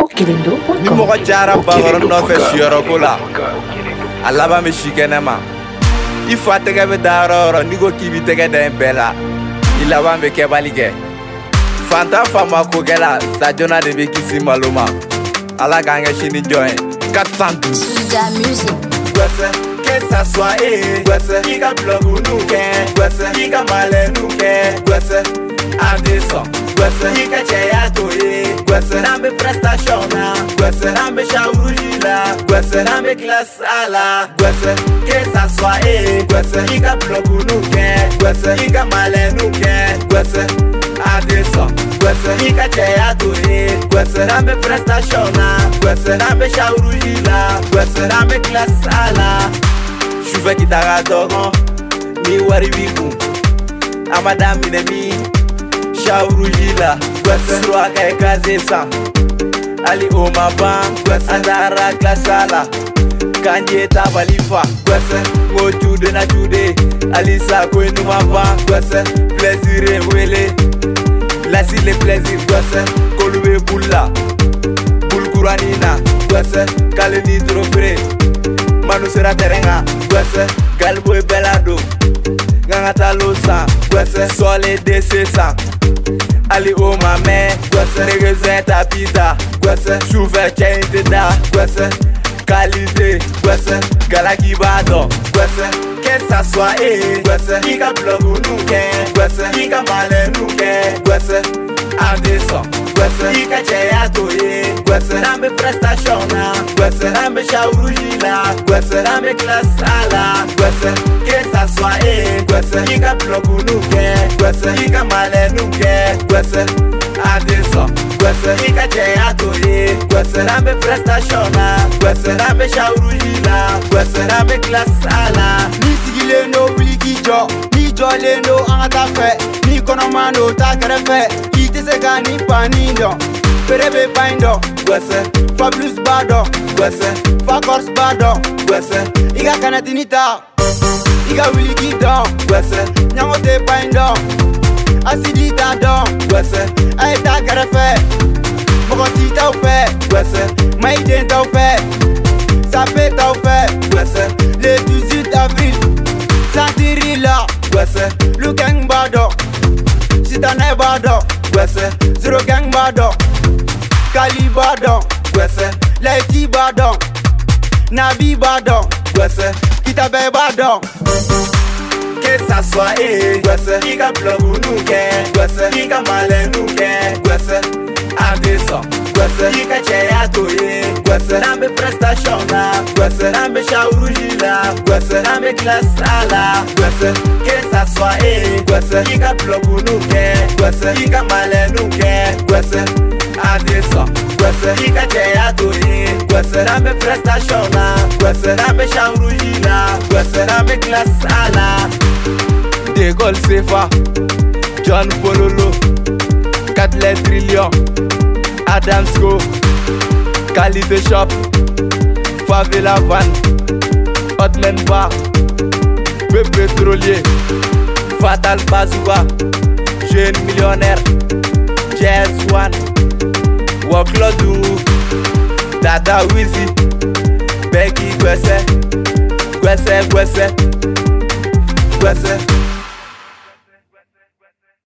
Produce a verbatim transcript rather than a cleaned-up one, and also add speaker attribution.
Speaker 1: Okilendo point com.
Speaker 2: Ni mɔgɔ jara bakɔrɔ nɔfɛ siyɔrɔko la a laban bɛ si kɛnɛ ma. I fa tɛgɛ bɛ da yɔrɔ o yɔrɔ n'i ko k'i b'i tɛgɛ da yen bɛɛ la i laban bɛ kɛbali kɛ. Fantan fama kokɛla sa joona de bɛ kisi malo ma. Ala k'an kɛ sini jɔn ye. quatre cent douze.
Speaker 3: Suja music.
Speaker 2: Gwɛsɛ que ça soit eh. Gwɛsɛ i ka blogu nu kɛ. Gwɛsɛ i ka malɛ nu kɛ. Gwɛsɛ an tɛ sɔn. Gwɛsɛ i ka cɛya to ye. Gwɛsɛ n'an bɛ prestation na. Gwɛsɛ n'an bɛ shawuruji la. Gwɛsɛ n'an bɛ classe A la. Gwɛsɛ que ça soit eh. Gwɛsɛ i ka blogu nu kɛ. Gwɛsɛ i ka malɛ nu kɛ. Gwɛsɛ an tɛ sɔn. Gwɛsɛ i ka cɛya to ye. Gwɛsɛ n'an bɛ prestation na. Gwɛsɛ n'an bɛ shawuruji la. Gwɛsɛ n'an bɛ classe A la. Sufɛ kita ka dɔgɔn ni wari b'i kun. A ma daminɛ min shawuruji la. Gwɛsɛ surɔ ka ekaze san. Ali o ma ban. Gwɛsɛ an taara classe A la. Kanje tabali fa. Gwɛsɛ ŋo jude na jude. Alisa ko inu ma ban. Gwɛsɛ plaisir ye wele. Lasi le plaisir. Gwɛsɛ kolu be bulla. Bul kurani na. Gwɛsɛ kale ni trofere. Manu sera terenga. Gwɛsɛ galbo e belado. Nganga talo san. Gwɛsɛ sole de se san. Ali o ma mɛ. Gwɛsɛ regezin tapita. Gwɛsɛ sufɛ cɛ in tɛ da. Gwɛsɛ qualité. Gwɛsɛ galaki b'a dɔn. Gwɛsɛ que ça soit eh. Gwɛsɛ i ka blogu nu kɛ. Gwɛsɛ i ka malɛ nu kɛ. Gwɛsɛ an tɛ sɔn. Gwɛsɛ i ka cɛya to ye. Gwɛsɛ n'an bɛ prestation na. Gwɛsɛ n'an bɛ shawuruji la. Gwɛsɛ n'an bɛ classe A la. Gwɛsɛ que ça soit eh. Gwɛsɛ i ka blogu nu kɛ. Gwɛsɛ i ka malɛ nu kɛ. Gwɛsɛ an tɛ sɔn. Gwɛsɛ i ka cɛya to ye. Gwɛsɛ n'an bɛ prestation na. Gwɛsɛ n'an bɛ shawuruji la. Gwɛsɛ n'an bɛ classe A la.
Speaker 4: Ni sigilen do wuli k'i jɔ, ni jɔlen do an ka taa fɛ, ni kɔnɔman do ta kɛrɛfɛ, i tɛ se ka ni pan ni dɔn. Bere bɛ ba in dɔn.
Speaker 2: Gwɛsɛ
Speaker 4: Fa plus b'a dɔn.
Speaker 2: Gwɛsɛ
Speaker 4: Fa kɔrɔsi b'a dɔn.
Speaker 2: Gwɛsɛ
Speaker 4: I ka kanɛtini ta, i ka wuli k'i dɔn.
Speaker 2: Gwɛsɛ
Speaker 4: Ɲango tɛ ba in dɔn, asidi t'a dɔn.
Speaker 2: Gwɛsɛ
Speaker 4: A ye taa kɛrɛfɛ, mɔgɔ si t'aw fɛ,
Speaker 2: Gwɛsɛ
Speaker 4: mayi den t'aw fɛ, sape t'aw fɛ.
Speaker 2: Gwɛsɛ
Speaker 4: Le dix-huit avril, santiri la,
Speaker 2: Gwɛsɛ
Speaker 4: lu gang b'a dɔn, sitanɛ b'a dɔn,
Speaker 2: Gwɛsɛ
Speaker 4: zero gang b'a dɔn, kali b'a dɔn,
Speaker 2: Gwɛsɛ
Speaker 4: laïti b'a dɔn, nabi b'a dɔn,
Speaker 2: Gwɛsɛ
Speaker 4: kitabɛ b'a dɔn.
Speaker 2: que ça soit eh. Gwɛsɛ i ka blogu nu kɛ. Gwɛsɛ i ka malɛ nu kɛ. Gwɛsɛ an tɛ sɔn. Gwɛsɛ i ka cɛya to ye. Gwɛsɛ n'an bɛ prestation na. Gwɛsɛ n'an bɛ shawuruji la. Gwɛsɛ n'an bɛ classe A la. Gwɛsɛ que ça soit eh. Gwɛsɛ i ka blogu nu kɛ. Gwɛsɛ i ka malɛ nu kɛ. Gwɛsɛ an tɛ sɔn. Gwɛsɛ i ka cɛya to ye. Gwɛsɛ n'an bɛ prestation na. Gwɛsɛ n'an bɛ shawuruji la. Gwɛsɛ n'an bɛ classe A la. De Gaulle Sefa, John Pololo, quatre trillions, Adamsko, Qualité Shop, Favela Van, Hotman Bar, Peu Pétrolier, Fatal Bazooka, Jeune Millionnaire, Jazz One, Waklodu, Dada Wizzy, Becky Gwɛsɛ, Gwɛsɛ Gwɛsɛ, Gwɛsɛ.